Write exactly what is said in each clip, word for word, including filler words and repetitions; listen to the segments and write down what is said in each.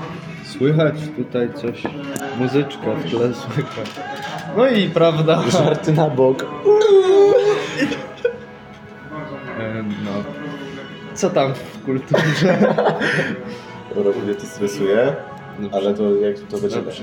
Słychać tutaj coś, muzyczka w tle słychać. No i prawda. Żarty na bok. E, No. Co tam w kulturze? Dobra, mnie to stresuje, ale to jak to będzie... Dobrze.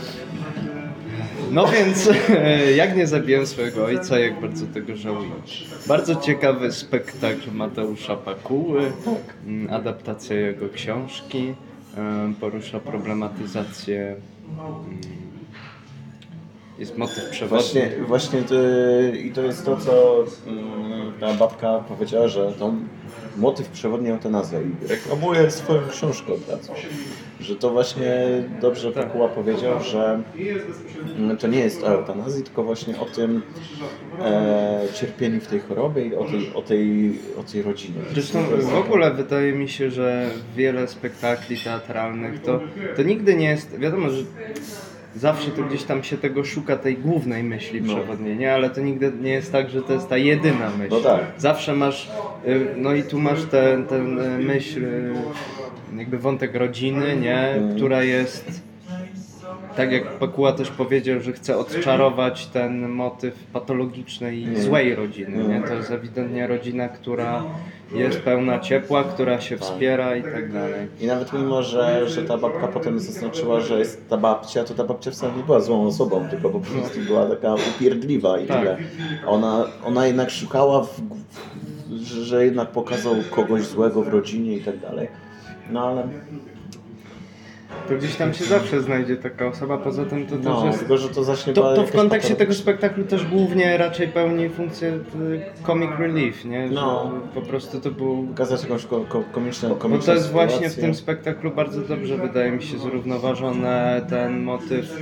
No więc, e, jak nie zabiłem swojego ojca, jak bardzo tego żałuję. Bardzo ciekawy spektakl Mateusza Pakuły, mm, adaptacja jego książki, e, porusza problematyzację, mm, jest motyw przewodni. Właśnie, właśnie to, i to jest to, co mm, ta babka powiedziała, że to motyw przewodni eutanazja i reklamuje swoją książkę od razu. Że to właśnie dobrze Pakuła powiedział, że mm, to nie jest o eutanazji, tylko właśnie o tym e, cierpieniu w tej chorobie i o tej, o tej, o tej rodzinie. Zresztą w ogóle wydaje mi się, że wiele spektakli teatralnych to, to nigdy nie jest, wiadomo, że zawsze to gdzieś tam się tego szuka, tej głównej myśli No. przewodniej, nie? Ale to nigdy nie jest tak, że to jest ta jedyna myśl. No tak. Zawsze masz, y, no i tu masz tę tę myśl, y, jakby wątek rodziny, nie? Mm. Która jest, tak jak Pakuła też powiedział, że chce odczarować ten motyw patologicznej i złej rodziny, nie? To jest ewidentnie rodzina, która jest pełna ciepła, która się wspiera i tak dalej. I nawet mimo, że, że ta babka potem zaznaczyła, że jest ta babcia, to ta babcia wcale nie była złą osobą, tylko po prostu była taka upierdliwa i Tak. tyle. Ona, ona jednak szukała, w, w, że, że jednak pokazał kogoś złego w rodzinie i tak dalej. No ale To gdzieś tam się zawsze znajdzie taka osoba, poza tym to też no, jest... tylko że to zacznie To, była to w jakaś kontekście patolo- tego spektaklu też głównie raczej pełni funkcję y, comic relief, nie? Że No. po prostu to był... pokazać jakąś ko, ko, komiczną, Bo komiczną to jest właśnie w sytuację. tym spektaklu bardzo dobrze, wydaje mi się, zrównoważony ten motyw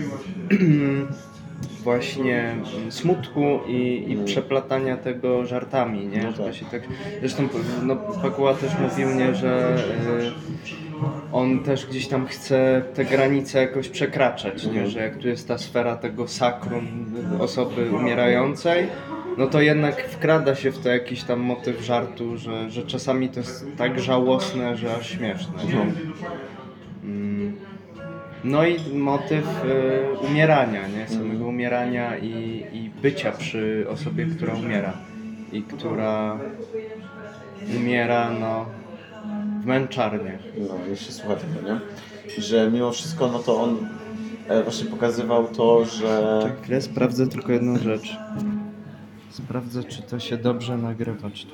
właśnie smutku i, i przeplatania tego żartami, nie? No Żeby tak. się tak... Zresztą no, Pakuła też mówił mnie, że y, on też gdzieś tam chce te granice jakoś przekraczać, nie? Że jak tu jest ta sfera tego sakrum osoby umierającej, no to jednak wkrada się w to jakiś tam motyw żartu, że, że czasami to jest tak żałosne, że aż śmieszne. Nie? Mm. No i motyw y, umierania, nie? Samego umierania i, i bycia przy osobie, która umiera i która umiera, no, w męczarniach. No, jeszcze słucha tego, nie? Że mimo wszystko, no to on e, właśnie pokazywał to, że... Chwilę, sprawdzę tylko jedną rzecz. Sprawdzę, czy to się dobrze nagrywa, czy tu